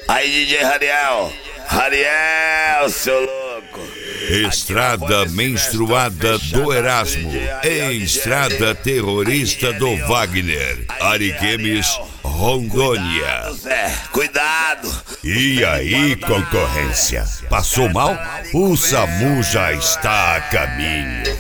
Aí, DJ Rariel, seu louco. Estrada menstruada do Erasmo, em estrada terrorista do Wagner, Ariquemes, Rondônia. Cuidado. E aí, concorrência? Passou mal? O SAMU já está a caminho.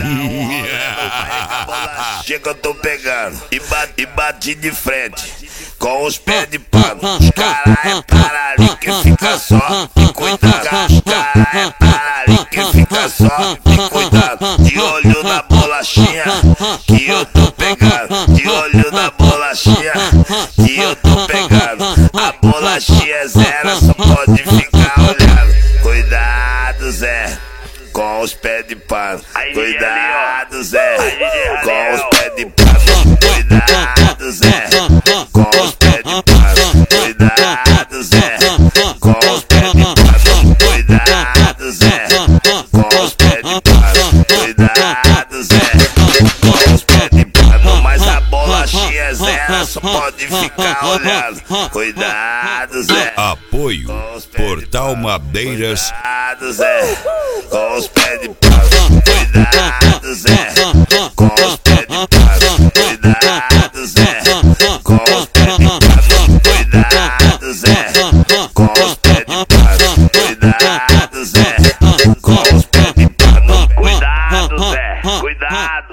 Chega, eu tô pegando e bati de frente com os pés de pano. Os cara é para ali que fica só e cuidado. Os cara é para ali que fica só e cuidado. De olho na bolachinha que eu tô pegando. De olho na bolachinha que eu tô pegando. A bolachinha é zero, só pode ficar olhando. Cuidado, Zé, com os pés de pano. Cuidado, Zé, com os pés de pano. Cuidado, Zé, com os pés de pano. Cuidado, Zé, com os pés de pano. Cuidado, Zé, com os pés de pano. Cuidado, Zé, com os pés de pano. Mas a bolachinha é zero, só pode ficar olhando. Cuidado, Zé. Apoio Portal Madeiras. Cuidado, Zé, com os pés de pano. Cuidado, Zé, com os pés de pano. Cuidado, Zé, com os pés de pano. Cuidado, Zé, com os pés de pano. Cuidado, Zé, com os pés de pano. Cuidado, Zé, cuidado.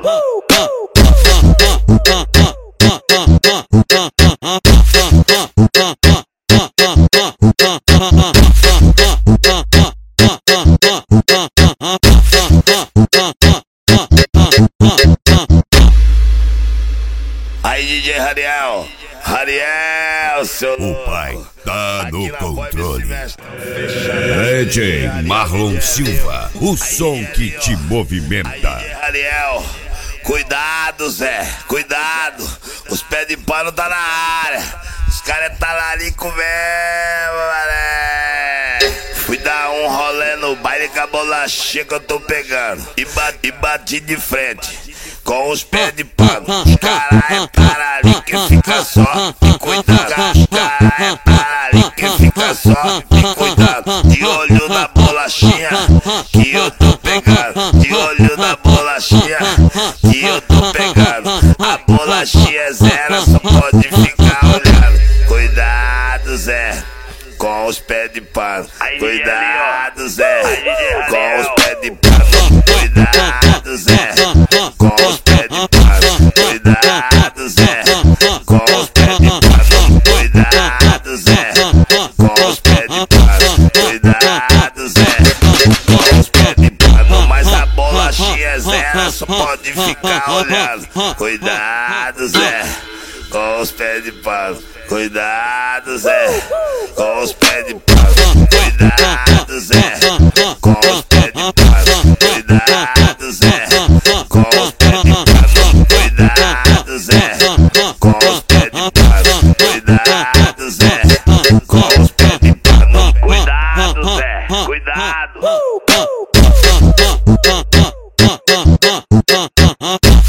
Aí, DJ Rariel, seu louco. O pai tá no controle. DJ Marlon Silva, o som que te movimenta. Rariel, cuidado, Zé, cuidado. Os pés de pano tá na área. Os caras tá larico mesmo, mané. Fui dar um rolê no baile com a bolachinha que eu tô pegando e bati de frente com os pés de pano. Os cara é para ali que fica só e cuidado. Os cara é para ali que fica só e cuidado. De olho na bolachinha que eu tô pegando. De olho na bolachinha que eu tô pegando. A bolachinha é zero, só pode ficar olhando. Cuidado, Zé, com os pés de pano. Cuidado, Zé, com os pés de pano. Cuidado, Zé, com os pés de pano. Cuidado, Zé, com os pés de pano. Cuidado, Zé, com os pés de pano. Cuidado, Zé, com os pés de pano. Mas a bolachinha é zero, só pode ficar olhando. Cuidado, Zé, com os pés de pano. Cuidado, Zé, com os pés de pano. Cuidado, Zé, com os pés de pano. Cuidado, Zé, com os pés de pano. Cuidado, Zé, com os pés de pano. Cuidado, Zé, com os pés de pano. Cuidado, Zé, cuidado.